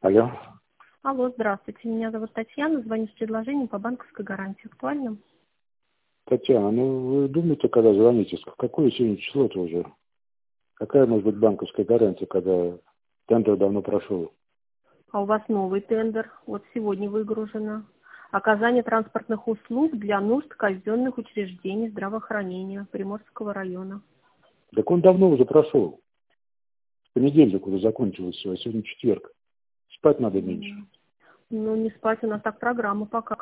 Алло. Алло, здравствуйте. Меня зовут Татьяна. Звоню с предложением по банковской гарантии. Актуально? Татьяна, вы думаете, когда звоните, какое сегодня число-то уже? Какая может быть банковская гарантия, когда тендер давно прошел? А у вас новый тендер. Вот сегодня выгружено. Оказание транспортных услуг для нужд казенных учреждений здравоохранения Приморского района. Так он давно уже прошел. В понедельник уже закончилось все, а сегодня четверг. Спать надо меньше. Ну, не спать, у нас так программа пока.